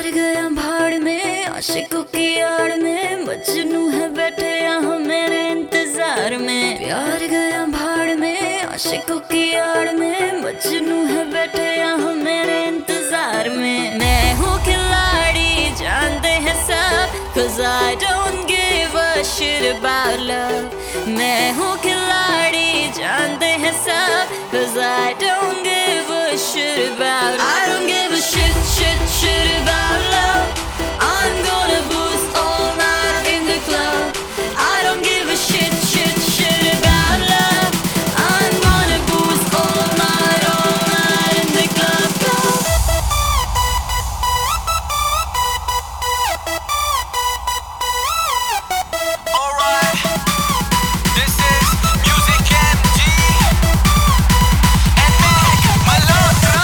प्यार गया भाड़ में आशिकों की आड़ में, मजनू है बैठे यहाँ मेरे इंतजार में। प्यार गया भाड़ में आशिकों की आड़ में, मजनू है बैठे यहाँ मेरे इंतजार में। मैं हूँ खिलाड़ी जानते हैं सब, 'cause I don't give a shit about love। मैं हूँ खिलाड़ी जानते हैं सब, 'cause I don't give a shit about love। I don't give a shit about love। I'm gonna boost all night in the club। I don't give a shit about love। I'm gonna boost all night in the club। Alright, this is Music MG and Mac Malhotra।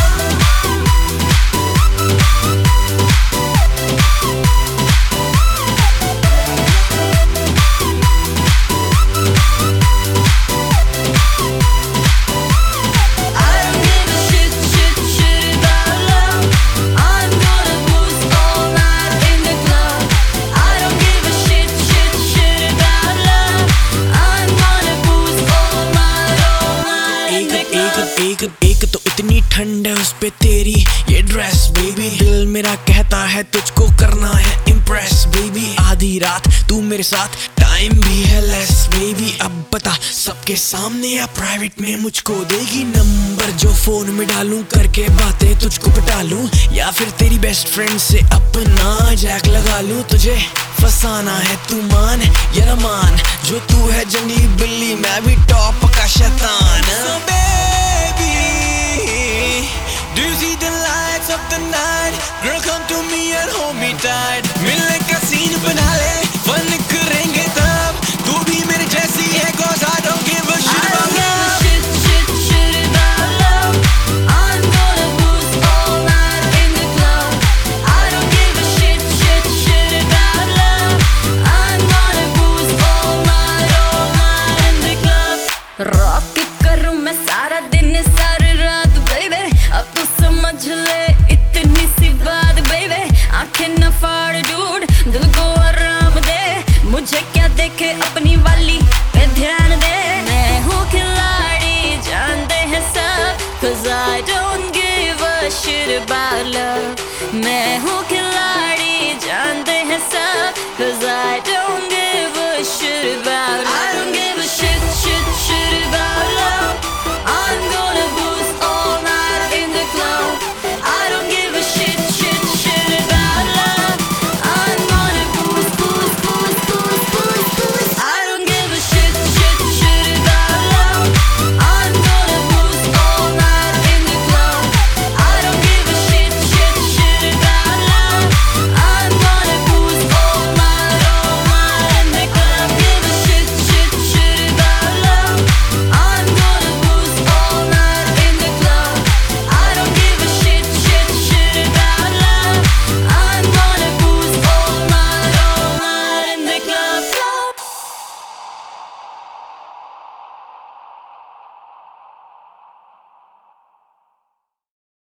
I don't give a shit about love। I'm gonna boost all night in the club। I don't give a shit about love। I'm gonna boost all night in the club। एक तो इतनी ठंड है उस पे तेरी ये dress baby, दिल मेरा कहता है तुझको करना है इम्प्रेस बेबी। आधी रात तू मेरे साथ, टाइम भी है लेस बेबी। अब बता सबके सामने या प्राइवेट में मुझको देगी नंबर जो फोन में डालूं, करके बातें तुझको पटा लूं, या फिर तेरी बेस्ट फ्रेंड से अपना जैक लगा लूं। तुझे फसाना है तू मान या न मान, जो तू है जंगली बिल्ली मैं भी टॉप का शैतान। So baby, do you see the lights of the night? Girl come to me and hold me tight। मिलने का सीन बना ले, फन करेंगे तब, तू भी मेरे जैसी है, 'cause I don't give a shit I don't about give love। a shit about love। I'm gonna boost all night in the club। I don't give a shit about love। I'm gonna boost all night in the club। Rock करूँ मैं सारा दिन सारी रात baby, अब तू समझ ले इतनी सी बात बेबी। आंखें न फाड़ डूड, दिल को आराम दे, मुझे क्या देखे अपनी वाली पे ध्यान दे। मैं हूँ खिलाड़ी जानते हैं सब, 'cause I don't give a shit about love। मैं हूँ खिलाड़ी